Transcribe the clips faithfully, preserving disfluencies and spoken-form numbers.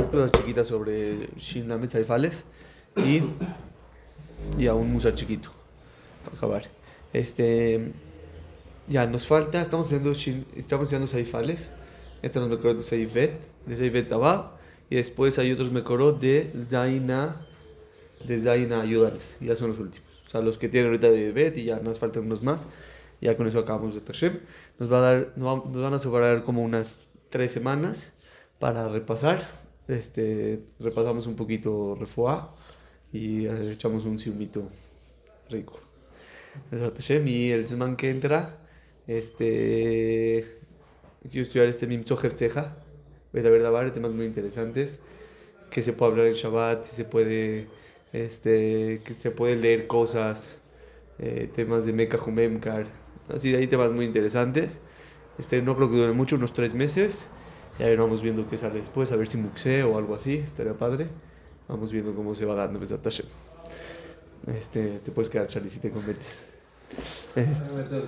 dudas chiquitas sobre Shin Lamed Saif Aleph y, y a un Musa chiquito para acabar. Este, ya nos falta, estamos estudiando Shin, estamos estudiando Saif Aleph. Este nos mejoró de Saif Bet, de Saif Bet Tabab, y después hay otros mejoró de Zaina, de Zaina Ayudales. Ya son los últimos. O sea, los que tienen ahorita de Bet y ya nos faltan unos más. Ya con eso acabamos de Tashem. Nos, va a dar, nos, va, nos van a sobrar como unas tres semanas para repasar. Este, repasamos un poquito Refuá y eh, echamos un siumito rico. Tashem. Y el semana que entra, este, quiero estudiar este Mimtzo Hefteja. Voy a ver varios temas muy interesantes. Que se puede hablar en Shabbat, si se puede, este, que se puede leer cosas, eh, temas de Mecca Jumemkar. Así de ahí temas muy interesantes. Este, no creo que dure mucho, unos tres meses. Y ahí vamos viendo qué sale después, a ver si muxé o algo así, estaría padre. Vamos viendo cómo se va dando esa Tashem. Este, te puedes quedar, Charlie, si te conviertes. Este.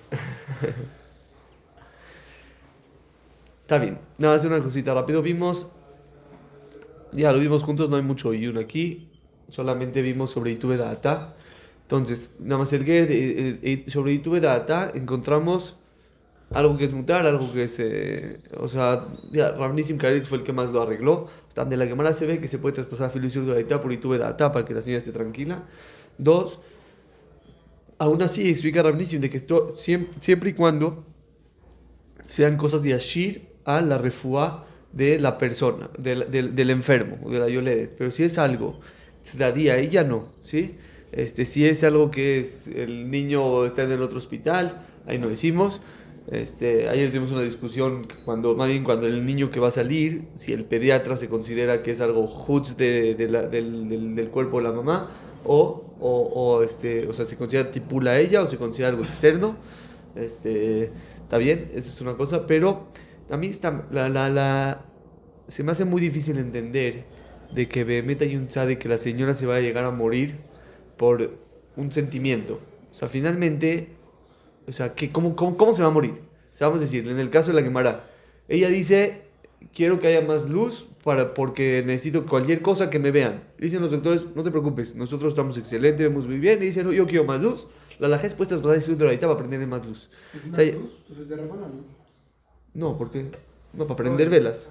Está bien. Nada, hacer una cosita rápido. Vimos, ya lo vimos juntos, no hay mucho Iyun aquí. Solamente vimos sobre Itube Data. Entonces, nada más el Ger, eh, eh, sobre Itube Data encontramos algo que es mutar, algo que es, eh, o sea, ya, Rav Nissim Karit fue el que más lo arregló. Hasta de la Gemara se ve que se puede traspasar Filu Isur de la Ita por Itube Data para que la señora esté tranquila. Dos, aún así explica Rav Nissim de que esto, siempre, siempre y cuando sean cosas de Ashir a la refuá de la persona, del, del, del enfermo, de la Yoledet. Pero si es algo tzadí, ella no, ¿sí? Este, si es algo que es el niño está en el otro hospital, ahí no decimos. Este, ayer tuvimos una discusión cuando, más bien cuando el niño que va a salir, si el pediatra se considera que es algo hutz de, de la, del, del, del cuerpo de la mamá, o, o, o, este, o sea, se considera tipula a ella o se considera algo externo. Este, está bien, esa es una cosa, pero a mí está, la, la, la, se me hace muy difícil entender de que Behemet hay un tzaddik que la señora se va a llegar a morir por un sentimiento. O sea, finalmente, o sea, ¿qué, cómo, cómo, ¿cómo se va a morir? O sea, vamos a decir, en el caso de la Gemara, ella dice, quiero que haya más luz para, porque necesito cualquier cosa que me vean. Dicen los doctores, no te preocupes, nosotros estamos excelentes, vemos muy bien. Y dicen, no, yo quiero más luz. La lajez puestas para decir de la para prender más luz. ¿Es más o sea, luz? ¿Entonces de Ramona, no? No, ¿por qué? No, para prender velas.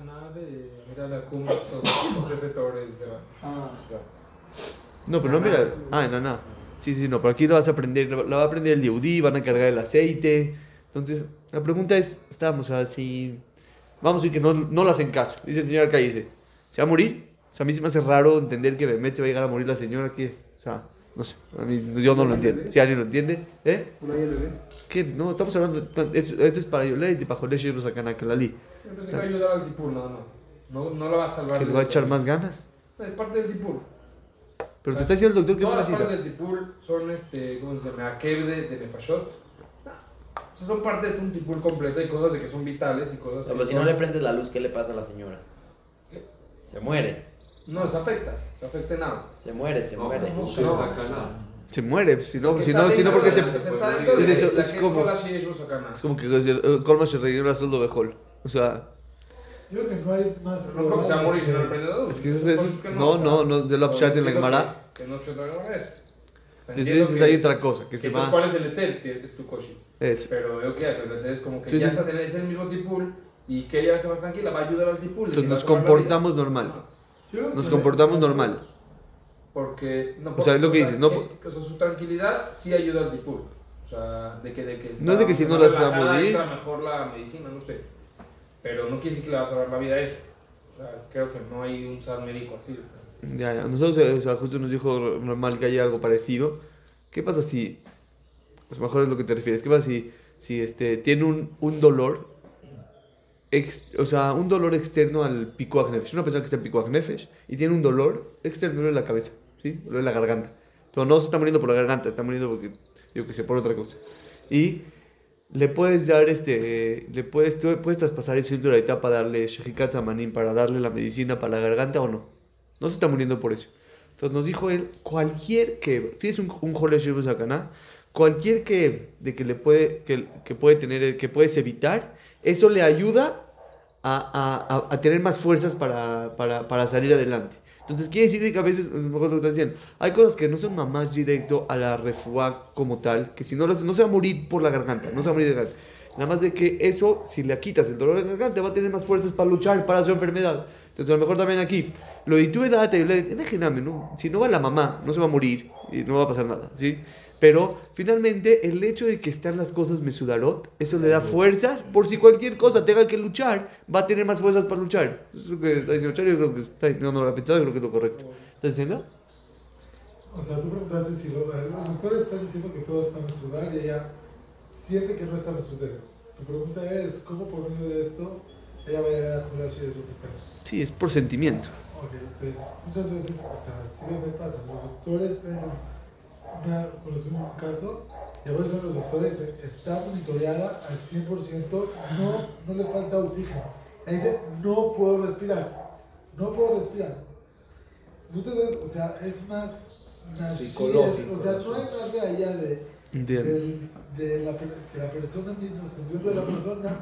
Ah, No, pero no mira. Ah, no, no. Sí, sí, no, pero aquí lo vas a prender, la va a prender el Yehudí, van a cargar el aceite. Entonces, la pregunta es, estamos así, vamos a decir que no, no le hacen caso. Dice el señor acá, dice, ¿se va a morir? O sea, a mí se me hace raro entender que Behemet se va a llegar a morir la señora aquí. O sea, no sé, a mí, yo no lo entiendo. Si alguien lo entiende, ¿eh? ¿Una ya le ve? ¿Qué? No, estamos hablando, de, esto, esto es para Yolet y para Jolesh y los acá en la li. Yo pensé que va a ayudar al tipul, nada más. No, no lo va a salvar. ¿Que le va a echar más ganas? Es parte del tipul. Pero O sea, te está diciendo el doctor que no todas las necesita. partes del tipul son, este, ¿cómo se llama? Akeb de, de Nefashot. O sea, son parte de un tipul completo. Hay cosas de que son vitales y cosas O sea, que pero si son... no le prendes la luz, ¿qué le pasa a la señora? ¿Qué? Se muere. No, se afecta. Se afecta en nada. Se muere, se No, muere. no, No, se no. saca nada. Se muere, si no, Que si está no, si no, dentro porque de se... la- que se está dentro Es de eso, la es que como- Kola Sheyesh Lo Sakana. Es como que eh, Colma se regresa el sueldo de Hall. O sea, Yo creo que no hay más. No porque se va a morir si no le prende la luz. es que eso, Son eso cosas es... que No, no, no, de la Upshat en la Entiendo Gemara. que- Que no Upshat en la Gemara es. Entonces Entiendo dices, que- hay otra cosa, que se entonces, va... ¿cuál es el etel? Que es tu koshi. Eso. Pero yo qué, pero el es como que Entonces- ya estás en es el mismo tipul y que ella esté más tranquila, va a ayudar al tipul. Entonces y va a nos salvar la comportamos vida. normal. Yo creo Nos que- comportamos normal. Porque, no, O sea, es lo que sea, dices, no- que- o sea, su tranquilidad sí ayuda al tipul. O sea, de que, de que No es de que si está no la se va a relajada, morir. entra mejor la medicina, no sé. Pero no quiere decir que le va a salvar la vida a eso. O sea, creo que no hay un sal médico así. Ya, ya. Nosotros, eh, o sea, justo nos dijo normal que haya algo parecido. ¿Qué pasa si... Pues mejor es lo que te refieres. ¿Qué pasa si, si este, tiene un, un dolor... Ex, o sea, un dolor externo al pikuach nefesh. Una persona que está en pikuach nefesh y tiene un dolor externo en la cabeza, ¿sí? Dolor en la garganta. Pero no se está muriendo por la garganta, está muriendo porque, yo que sé, por otra cosa. Y le puedes dar este... Le puedes, tú puedes traspasar ese filtro de la para darle shejikat zamanim, para darle la medicina para la garganta o no. No se está muriendo por eso. Entonces nos dijo él, cualquier que... Tienes un, un Jole Shibu Sakaná, cualquier que, de que le puede, que, que puede tener, que puedes evitar, eso le ayuda a, a, a tener más fuerzas para, para, para salir adelante. Entonces quiere decir que a veces, a lo mejor lo que estás diciendo, hay cosas que no son más directo a la refuá como tal, que si no las, no se va a morir por la garganta, no se va a morir de garganta. Nada más de que eso, si le quitas el dolor de garganta, va a tener más fuerzas para luchar, para su enfermedad. Entonces a lo mejor también aquí, lo de tu edad, ¿no? Si no va la mamá, no se va a morir y no va a pasar nada, ¿sí? Pero finalmente el hecho de que están las cosas mesudarot, eso le da fuerzas, por si cualquier cosa tenga que luchar, va a tener más fuerzas para luchar. Eso es lo que está diciendo Charlie, yo creo que es, no, no lo había pensado, yo creo que es lo correcto. ¿Estás diciendo? O sea, tú preguntaste si lo- los doctores están diciendo que todo está mesudar y ella siente que no está mesudar. Tu pregunta es, ¿cómo por medio de esto ella va a llegar a jurar si es lo supera? Sí, es por sentimiento. Ok, entonces, muchas veces, o sea, sí me pasa, los doctores te dicen, una, conocí un caso, y a veces los doctores, está monitoreada al cien por ciento, no, no le falta oxígeno. Ella dice, no puedo respirar, no puedo respirar. Muchas veces, o sea, es más nafshi, Psicológico, es- o sea, no eso. hay más allá de, Entiendo. del- de la, per- que la persona misma, sentiendo de la persona,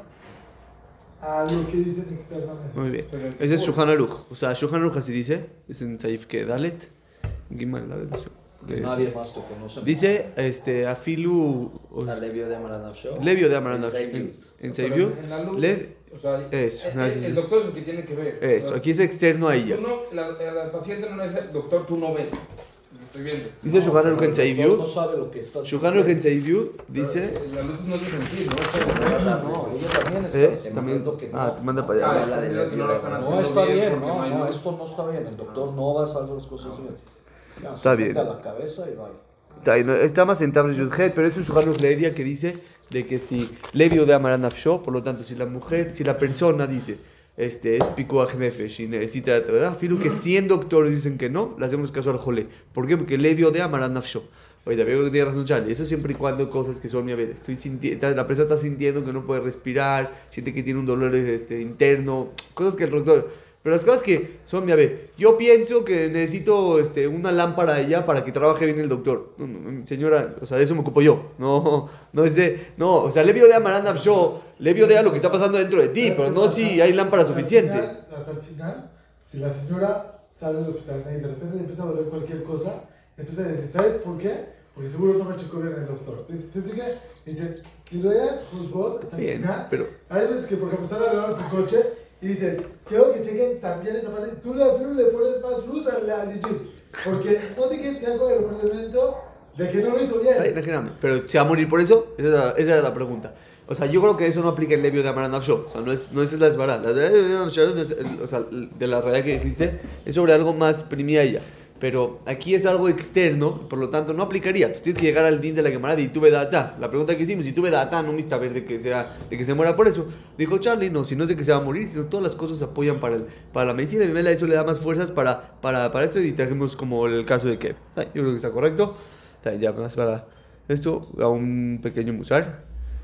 a lo que dicen externamente. Muy bien. Pero el Ese es tipo- Shulchan Aruch. O Shulchan Aruch así dice, es en Saif que Dalet, Gimel Dalet, no sé. Que nadie más te conoce. Dice, este, Afilu, o- Alevio de Amaranth Show. Levio de Amaranth, En en, Seibiut. en Pero Seibiut, en la luz, Le- o sea, Eso, el, gracias. el doctor es el que tiene que ver. eso, O sea, aquí es externo a tú ella. no, la, la, la paciente no le dice, doctor, tú no ves. Lo estoy viendo. Dice Shulchan Aruch en No Seibiut, sabe lo que está Shulchan Aruch en Seibiut, dice, Pero, eh, La luz no es de sentir, ¿no? No, ella también está ¿eh? diciendo También, que no. ah, te manda para Ah, allá. está diciendo que no lo están haciendo No está bien, porque no, hay no, luz. esto no está bien. El doctor no va a hacer las cosas bien. Ya, Está se bien. mete a la cabeza y vaya. Está, ahí, no- está más en Tablet Yudhet, pero es un Shulchan Aruch Leedia que dice de que si Levio de Amaranth Nafsho, por lo tanto, si la mujer, si la persona dice, este, es Pikuach Nefesh y necesita tratar, filo que cien doctores dicen que no, le hacemos caso al Jolé. ¿Por qué? Porque Levio de Amaranth Nafsho. Oye, también creo que tiene razón Charlie. Eso siempre y cuando cosas que son, a ver, estoy sintiendo, la persona está sintiendo que no puede respirar, siente que tiene un dolor este, interno, cosas que el doctor. Pero las cosas que son, a ver, yo pienso que necesito este, una lámpara allá para que trabaje bien el doctor. No, no, señora, o sea, de eso me ocupo yo. No, no es de, no, o sea, le vio de Amaranda Show, le vio de lo que está pasando dentro de ti, pero no si hay lámpara Hasta el suficiente. final- hasta el final, si la señora sale del hospital y de repente le empieza a doler cualquier cosa, empieza a decir, ¿sabes por qué? Porque seguro no me checó bien el doctor. Entonces, ¿te fijas? Dice, que lo veas, juzgó hasta el Bien, final. pero Hay veces que, por ejemplo, están arreglando tu coche y dices, quiero que chequen también esa parte. Tú le, tú le pones más luz al al Jeep, porque no te quieres quedar con el remordimiento de que no lo hizo bien. Ay, imagíname, pero ¿se va a morir por eso? Esa es la, esa es la pregunta. O sea, yo creo que eso no aplica el levio de Amaranda Show. O sea, no es, no es la esbará. La de o sea, de la realidad que existe es sobre algo más primilla. Pero aquí es algo externo, por lo tanto no aplicaría. Tú tienes que llegar al din de la Gemara de tuve data. La pregunta que hicimos, si tuve data, no me está ver de que, sea, de que se muera por eso. Dijo Charlie, no, si no es de que se va a morir, sino todas las cosas apoyan para, el, para la medicina. Y Mela eso le da más fuerzas para, para, para esto y trajimos como el caso de que. Ay, yo creo que está correcto. Ay, ya más para esto, a un pequeño musar.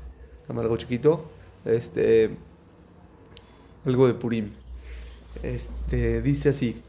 Algo chiquito. Este. Algo de Purim. Este. Dice así.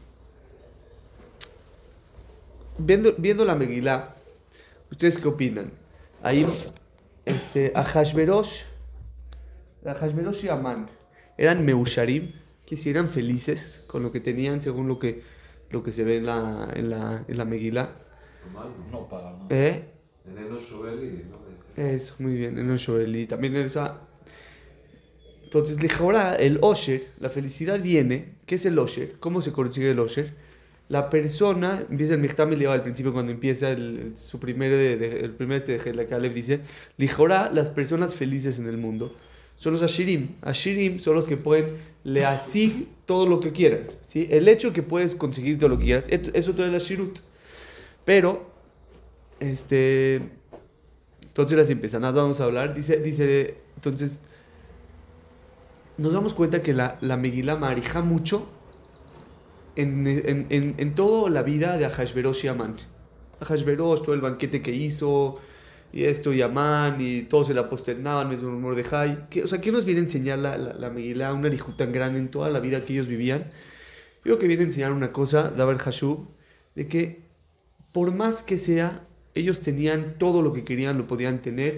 Viendo, viendo la Megilá, ¿ustedes qué opinan? Ahí, este, Ahashverosh, Ahashverosh y Amán eran Meusharim, que si eran felices con lo que tenían, según lo que, lo que se ve en la, en la, en la Megilá. No para nada. ¿Eh? En el Shoeli, ¿no? Eso, muy bien, en el Shoel. Y también esa. Entonces, ahora el Osher, la felicidad viene. ¿Qué es el Osher? ¿Cómo se consigue el Osher? La persona, empieza el Michtam y al principio, cuando empieza el, el- su primer, de, de- el primer este de la Caleb, dice: Lijora, las personas felices en el mundo son los Ashirim. Ashirim son los que pueden le así todo lo que quieran. ¿Sí? El hecho que puedes conseguir todo lo que quieras, et- eso todo es la Shirut. Pero, este. Entonces las empezanadas vamos a hablar. Dice, dice, entonces, nos damos cuenta que la, la Megilá marija mucho en, en, en, en toda la vida de Ahashverosh y Amán. Ahashverosh, todo el banquete que hizo, y esto, y Amán, y todos se la posternaban, mismo Mordejai. ¿Qué, o sea, ¿qué nos viene a enseñar la, la, la Megilá, un arijú tan grande en toda la vida que ellos vivían? Creo que viene a enseñar una cosa, Dabar Hashub, de que por más que sea, ellos tenían todo lo que querían, lo podían tener,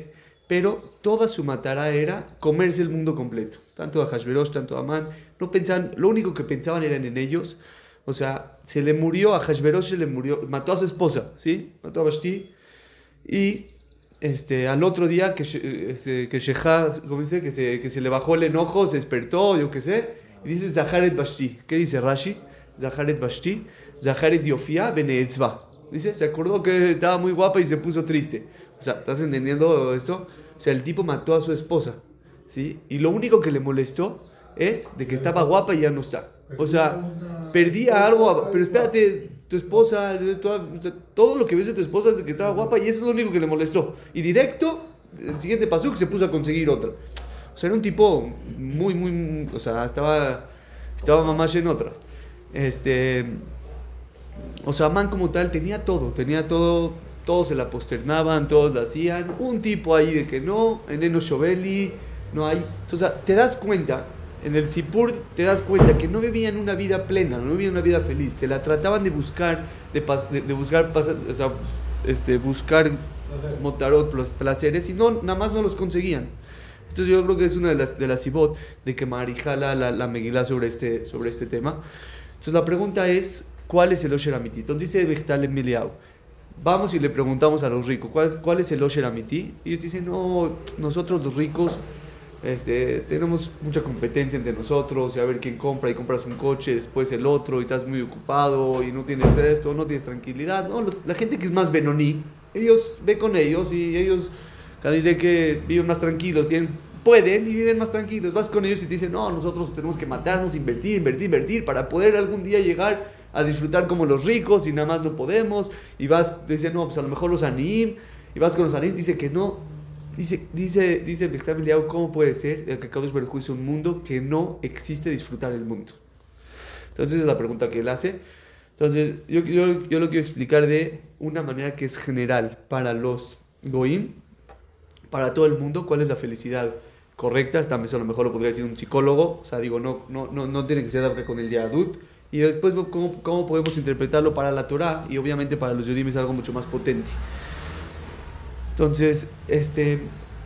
pero toda su matara era comerse el mundo completo. Tanto a Hashverosh, tanto a Amán, no pensaban, lo único que pensaban eran en ellos. O sea, se le murió a Hashverosh, se le murió, mató a su esposa, ¿sí? Mató a Vashti. Y este, al otro día que, que, que Shechá, ¿cómo dice? Que se, que se le bajó el enojo, se despertó, yo qué sé. Y dice Zaharet Vashti. ¿Qué dice Rashi? Zaharet Vashti, Zaharet Yofia Beneetzva. Dice, se acordó que estaba muy guapa y se puso triste. O sea, ¿estás entendiendo esto? O sea, el tipo mató a su esposa, ¿sí? Y lo único que le molestó es de que estaba guapa y ya no está. O sea, perdía algo, pero espérate, tu esposa, todo lo que ves de tu esposa es de que estaba guapa y eso es lo único que le molestó. Y directo, el siguiente pasó que se puso a conseguir otra. O sea, era un tipo muy, muy, o sea, estaba, estaba mamás en otras. Este, o sea, Amán como tal tenía todo, tenía todo, todos se la posternaban, todos la hacían. Un tipo ahí de que no, en Eno Shoveli, no hay. O sea, te das cuenta, en el Sipur te das cuenta que no vivían una vida plena, no vivían una vida feliz. Se la trataban de buscar, de, pas, de, de buscar, pas, o sea, este, buscar motarot, los placeres, y no, nada más no los conseguían. Entonces yo creo que es una de las de las Sibot de que Marijala la, la Megilá sobre este, sobre este tema. Entonces la pregunta es, ¿cuál es el Osher Amiti? Entonces dice Bechtal Emiliau, vamos y le preguntamos a los ricos, ¿cuál es, cuál es el Osher Amiti? Y ellos dicen, no, nosotros los ricos este, tenemos mucha competencia entre nosotros, y a ver quién compra, y compras un coche, después el otro, y estás muy ocupado, y no tienes esto, no tienes tranquilidad. No, los, la gente que es más Benoní, ellos ve con ellos, y ellos, diré que viven más tranquilos, tienen, pueden y viven más tranquilos. Vas con ellos y te dicen, no, nosotros tenemos que matarnos, invertir, invertir, invertir, para poder algún día llegar a disfrutar como los ricos, y nada más no podemos. Y vas, dicen, no, pues a lo mejor los anim, y vas con los anim, dice que no. Dice, dice, dice Bechtal Eliyahu, ¿cómo puede ser que Kadosh Baruj Hu hizo un mundo que no existe disfrutar el mundo? Entonces es la pregunta que él hace. Entonces yo, yo, yo lo quiero explicar de una manera que es general para los Goim, para todo el mundo, cuál es la felicidad correcta. Esta vez a lo mejor lo podría decir un psicólogo, o sea, digo, no, no, no, no tiene que ser con el Yahadut. Y después, ¿cómo, cómo podemos interpretarlo para la Torah? Y obviamente para los Yudim es algo mucho más potente. Entonces, este,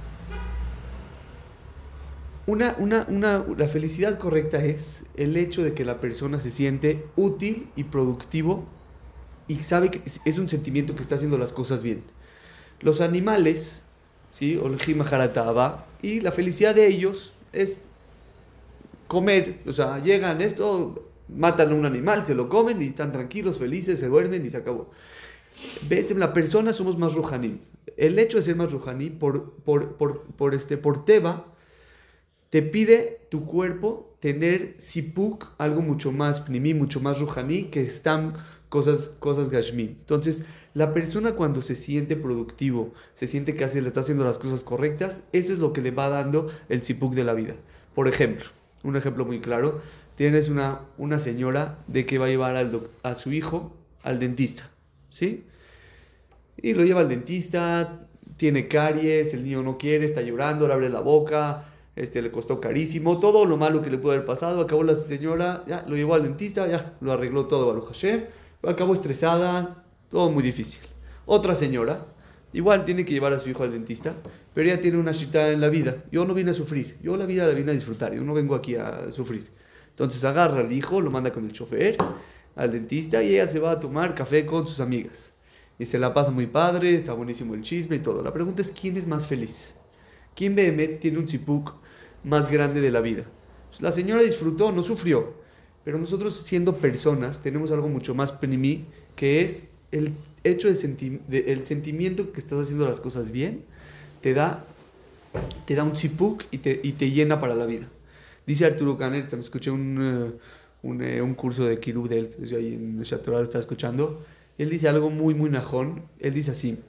una, una, una, la felicidad correcta es el hecho de que la persona se siente útil y productivo y sabe que es un sentimiento que está haciendo las cosas bien. Los animales, ¿sí? Olhim Harataba, y la felicidad de ellos es comer. O sea, llegan esto, matan a un animal, se lo comen y están tranquilos, felices, se duermen y se acabó. La persona somos más ruhanim. El hecho de ser más ruhaní, por, por, por, por, este, por Teba, te pide tu cuerpo tener sipuk, algo mucho más pnimí, mucho más ruhaní, que están cosas, cosas gashmi. Entonces, la persona cuando se siente productivo, se siente que hace, le está haciendo las cosas correctas, eso es lo que le va dando el sipuk de la vida. Por ejemplo, un ejemplo muy claro, tienes una, una señora de que va a llevar al doc, a su hijo al dentista, ¿sí? Y lo lleva al dentista, tiene caries, el niño no quiere, está llorando, le abre la boca, este, le costó carísimo, todo lo malo que le pudo haber pasado, acabó la señora, ya, lo llevó al dentista, ya, lo arregló todo, Baruch Hashem, acabó estresada, todo muy difícil. Otra señora, igual tiene que llevar a su hijo al dentista, pero ella tiene una shita en la vida, yo no vine a sufrir, yo la vida la vine a disfrutar, yo no vengo aquí a sufrir. Entonces agarra al hijo, lo manda con el chofer al dentista y ella se va a tomar café con sus amigas. Y se la pasa muy padre, está buenísimo el chisme y todo. La pregunta es, ¿quién es más feliz? ¿Quién Behemet tiene un sipuk más grande de la vida? Pues la señora disfrutó, no sufrió. Pero nosotros, siendo personas, tenemos algo mucho más pnimí, que es el hecho de sentir, de, el sentimiento que estás haciendo las cosas bien, te da, te da un sipuk y te, y te llena para la vida. Dice Arturo Caner, me escuché un, uh, un, uh, un curso de Kirub de él, yo ahí en Shatorah lo estaba escuchando. Él dice algo muy, muy najón. Él dice así,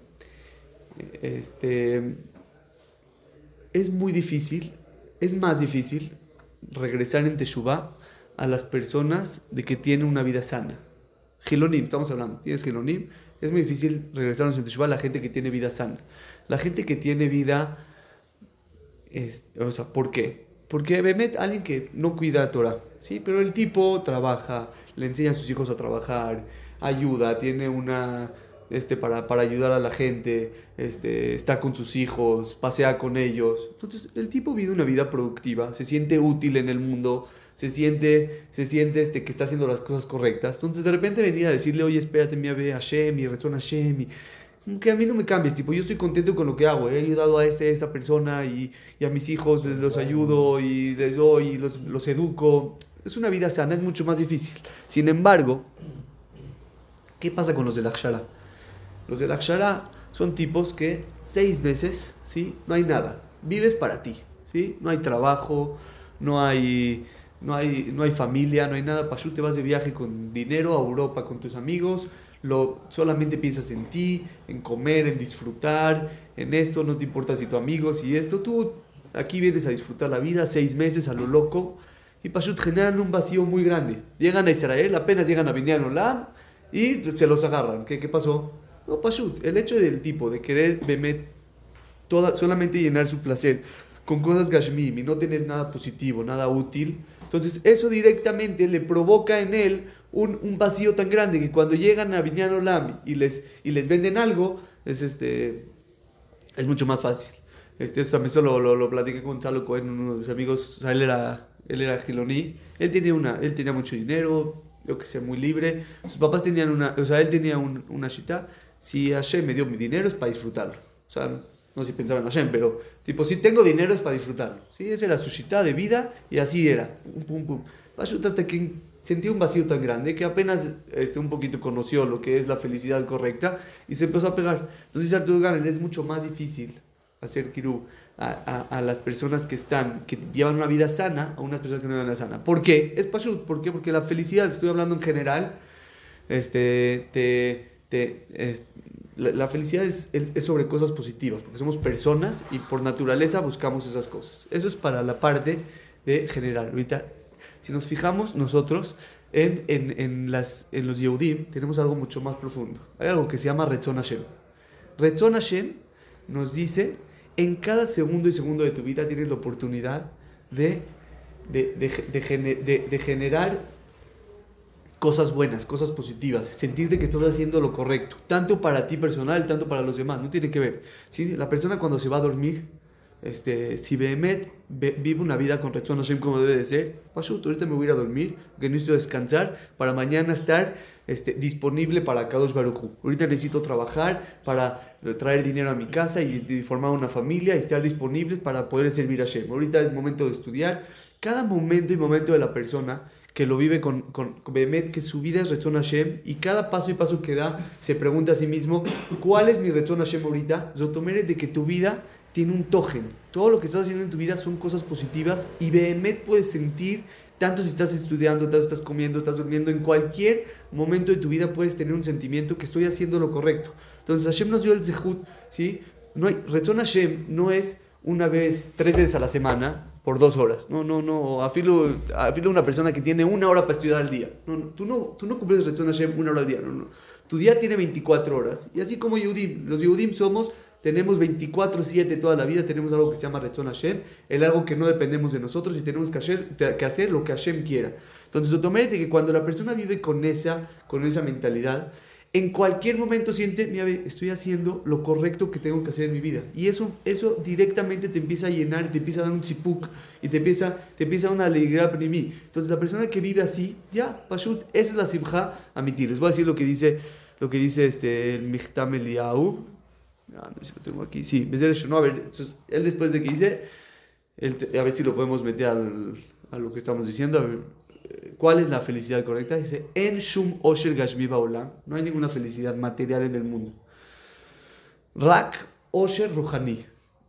este, es muy difícil, es más difícil regresar en Teshuvah a las personas de que tienen una vida sana. Gilonim, estamos hablando, tienes Gilonim, es muy difícil regresarnos en Teshuvah a la gente que tiene vida sana. La gente que tiene vida, es, o sea, ¿por qué? Porque Behemet, alguien que no cuida a Torah, ¿sí? Pero el tipo trabaja, le enseña a sus hijos a trabajar, ayuda, tiene una, este, para, para ayudar a la gente, este, está con sus hijos, pasea con ellos. Entonces, el tipo vive una vida productiva, se siente útil en el mundo, se siente, se siente este, que está haciendo las cosas correctas. Entonces, de repente venir a decirle, oye, espérate, mi ave Hashem, y rezona Hashem, y que a mí no me cambies, tipo, yo estoy contento con lo que hago, he ayudado a este, a esta persona, y, y a mis hijos les, los ayudo, y les doy, y los, los educo. Es una vida sana, es mucho más difícil. Sin embargo, ¿qué pasa con los del Akshara? Los del Akshara son tipos que seis meses, ¿sí? No hay nada, vives para ti, ¿sí? No hay trabajo, no hay, no hay, no hay familia, no hay nada. Pasú, te vas de viaje con dinero a Europa con tus amigos, lo, solamente piensas en ti, en comer, en disfrutar, en esto, no te importa si tu amigos y esto. Tú aquí vienes a disfrutar la vida, seis meses a lo loco, y Pashut generan un vacío muy grande. Llegan a Israel, apenas llegan a Binyan Olam y se los agarran. ¿Qué, qué pasó? No, Pashut, el hecho del tipo de querer bemet, toda, solamente llenar su placer con cosas gashmim y no tener nada positivo, nada útil, entonces eso directamente le provoca en él un, un vacío tan grande que cuando llegan a Binyan Olam y les, y les venden algo, es, este, es mucho más fácil. Este, eso también lo, lo, lo platiqué con Gonzalo Cohen, uno de mis amigos. O sea, él era, él era giloní, él tenía, una, él tenía mucho dinero, yo que sé, muy libre. Sus papás tenían una, o sea, él tenía un, una shita. Si Hashem me dio mi dinero es para disfrutarlo. O sea, no sé si pensaba en Hashem, pero tipo, si tengo dinero es para disfrutarlo. ¿Sí? Esa era su shita de vida y así era. Pum, pum, pum. Hasta que sentía un vacío tan grande que apenas este, un poquito conoció lo que es la felicidad correcta y se empezó a pegar. Entonces Arturo Ganel es mucho más difícil hacer kirú a, a, a las personas que están, que llevan una vida sana, a unas personas que no llevan una vida sana. ¿Por qué? Es pashut. ¿Por qué? Porque la felicidad, estoy hablando en general, este, te, te, es, la, la felicidad es, es, es sobre cosas positivas, porque somos personas y por naturaleza buscamos esas cosas. Eso es para la parte de general. Ahorita, si nos fijamos nosotros en, en, en, las, en los Yehudim, tenemos algo mucho más profundo. Hay algo que se llama Retzon Hashem. Retzon Hashem nos dice, en cada segundo y segundo de tu vida tienes la oportunidad de, de, de, de, gener, de, de generar cosas buenas, cosas positivas, sentirte que estás haciendo lo correcto, tanto para ti personal, tanto para los demás, no tiene que ver. ¿Sí? La persona cuando se va a dormir, este, si Behemet vive una vida con Retzon Hashem como debe de ser, Pashut, ahorita me voy a ir a dormir, que necesito descansar para mañana estar este, disponible para Kadosh Baruj Hu. Ahorita necesito trabajar para traer dinero a mi casa y, y formar una familia y estar disponibles para poder servir a Hashem. Ahorita es momento de estudiar. Cada momento y momento de la persona que lo vive con, con, con Behemet, que su vida es Retzon Hashem, y cada paso y paso que da se pregunta a sí mismo, ¿cuál es mi Retzon Hashem ahorita? Zotomere de que tu vida tiene un togen. Todo lo que estás haciendo en tu vida son cosas positivas y Behemet puedes sentir, tanto si estás estudiando, tanto si estás comiendo, estás durmiendo, en cualquier momento de tu vida puedes tener un sentimiento que estoy haciendo lo correcto. Entonces Hashem nos dio el zehut, ¿sí? No hay, Retzon Hashem no es una vez, tres veces a la semana, por dos horas. No, no, no. Afilo, afilo una persona que tiene una hora para estudiar al día. No, no, tú, no, tú no cumples Retzon Hashem una hora al día. No, no. Tu día tiene veinticuatro horas. Y así como Yehudim, los Yehudim somos... Tenemos veinticuatro siete toda la vida, tenemos algo que se llama Retzon Hashem, es algo que no dependemos de nosotros y tenemos que hacer, que hacer lo que Hashem quiera. Entonces, automáticamente que cuando la persona vive con esa, con esa mentalidad, en cualquier momento siente, mira, estoy haciendo lo correcto que tengo que hacer en mi vida. Y eso, eso directamente te empieza a llenar, te empieza a dar un tzipuk y te empieza, te empieza a una alegría para mí. Entonces, la persona que vive así, ya, pashut, esa es la simcha amitir. Les voy a decir lo que dice, lo que dice este, el Michtam Eliyahu. Ah, no sé si lo tengo aquí. Sí, no, a ver, entonces, él después de que dice, él, a ver si lo podemos meter al, a lo que estamos diciendo. A ver, ¿cuál es la felicidad correcta? Dice, En shum osher gashmi baolam. No hay ninguna felicidad material en el mundo. Rak osher ruhani.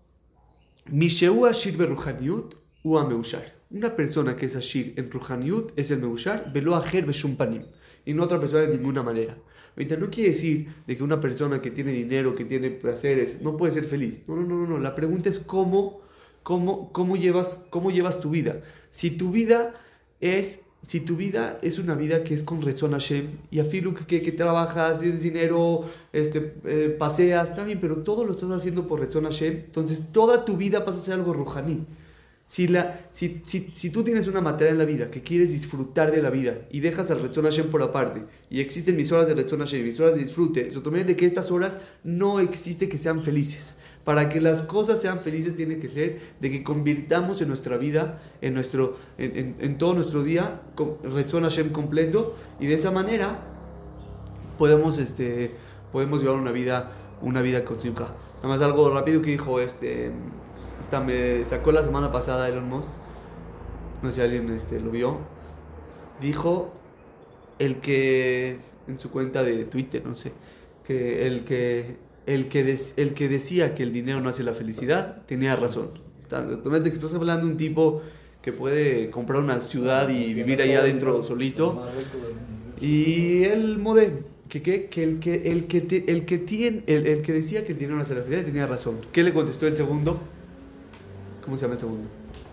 Misheu ashir beruhaniut u ameushar. Una persona que es ashir en ruhaniut es el meushar, velo ajer beshum panim. Y no otra persona de ninguna manera. Ahorita no quiere decir de que una persona que tiene dinero, que tiene placeres, no puede ser feliz. No, no, no, no. La pregunta es cómo, cómo, cómo, llevas, cómo llevas tu vida. Si tu vida es, si tu vida es una vida que es con Retzon Hashem, y afilu que, que, que trabajas, tienes dinero, este, eh, paseas, está bien, pero todo lo estás haciendo por Retzon Hashem, entonces toda tu vida pasa a ser algo rojaní. Si, la, si, si, si tú tienes una materia en la vida que quieres disfrutar de la vida y dejas al Retzon Hashem por aparte y existen mis horas de Retzon Hashem, mis horas de disfrute, eso también de que estas horas no existe que sean felices. Para que las cosas sean felices tiene que ser de que convirtamos en nuestra vida, en, nuestro, en, en, en todo nuestro día, con Retzon Hashem completo, y de esa manera podemos, este, podemos llevar una vida, una vida con simcha. Nada más algo rápido que dijo este... Esta me sacó la semana pasada Elon Musk, no sé si alguien este, lo vio, dijo el que, en su cuenta de Twitter, no sé, que el que, el que, des, el que decía que el dinero no hace la felicidad, tenía razón. Totalmente que estás hablando de un tipo que puede comprar una ciudad y vivir allá adentro solito, y el modem. Que, que, que el que el que te, el que tiene el, el que decía que el dinero no hace la felicidad tenía razón. ¿Qué le contestó el segundo? ¿Cómo se llama el segundo?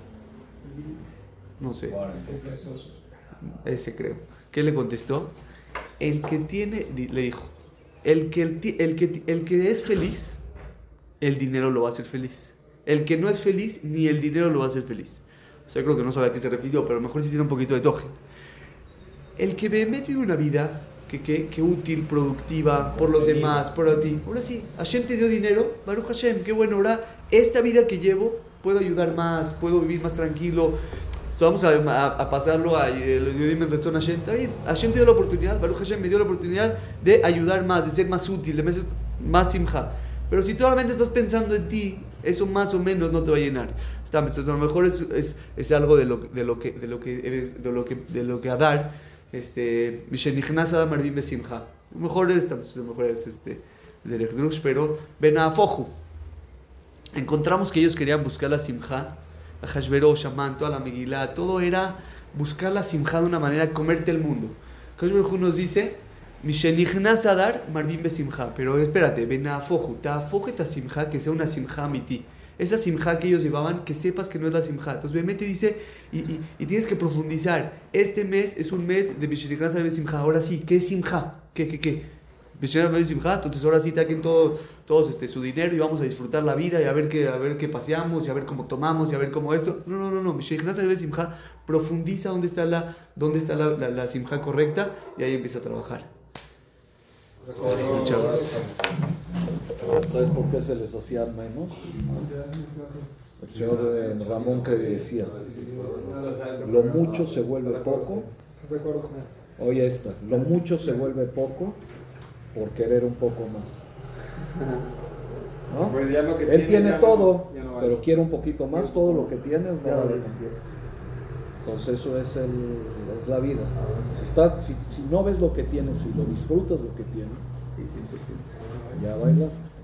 No sé. Ese creo. ¿Qué le contestó? El que tiene, le dijo, el que, el, el que, el que es feliz, el dinero lo va a hacer feliz. El que no es feliz, ni el dinero lo va a hacer feliz. O sea, creo que no sabe a qué se refirió, pero a lo mejor sí tiene un poquito de toque. El que me vive una vida que, que, que útil, productiva, por los demás, por ti. Ahora sí, Hashem te dio dinero, Baruch Hashem, qué bueno. Ahora, esta vida que llevo, puedo ayudar más, puedo vivir más tranquilo. So, vamos a, a, a pasarlo a eh, los Yudim en Retzon Hashem. Está bien, Hashem te dio la oportunidad, Baruch Hashem me dio la oportunidad de ayudar más, de ser más útil, de ser más simja. Pero si tú realmente estás pensando en ti, eso más o menos no te va a llenar. Está, entonces, a lo mejor es, es, es algo de lo, de lo que de lo que de lo que de lo que a dar. Este, Mishenichnas Adam Marvin Besimcha. A lo mejor es, a lo mejor es este de Rechdrush, pero Benafoju. Encontramos que ellos querían buscar la simja, la Hashverosh, Amán, toda la Megilá, todo era buscar la simja de una manera, comerte el mundo. Hashverosh nos dice, Mishenichnas Adar Marvin Besimcha, pero espérate, Benafoju, Tafoje ta simja, que sea una simja miti. Esa simja que ellos llevaban, que sepas que no es la simja. Entonces, obviamente dice, y, y, y tienes que profundizar. Este mes es un mes de Mishenichnas Adar Besimcha. Ahora sí, ¿qué es simja? ¿Qué, qué, qué? Mishenichnas Adar Besimcha. Entonces, ahora sí, taquen todo, todos este, su dinero y vamos a disfrutar la vida y a ver qué, a ver qué paseamos y a ver cómo tomamos y a ver cómo esto. No, no, no, no. Mishenichnas Adar Besimcha profundiza dónde está la, dónde está la, la, la simja correcta y ahí empieza a trabajar. Muchas ¿Sabes por qué se les hacía menos? El señor eh, Ramón que decía, lo mucho se vuelve poco. Oye esta, lo mucho se vuelve poco por querer un poco más. ¿No? Pues ya lo que Él tienes tiene ya todo, no- ya no vale. pero quiere un poquito más. Todo lo que tienes no vale. Entonces eso es, el, es la vida. Si, estás, si, si no ves lo que tienes, si lo disfrutas lo que tienes, ya bailaste.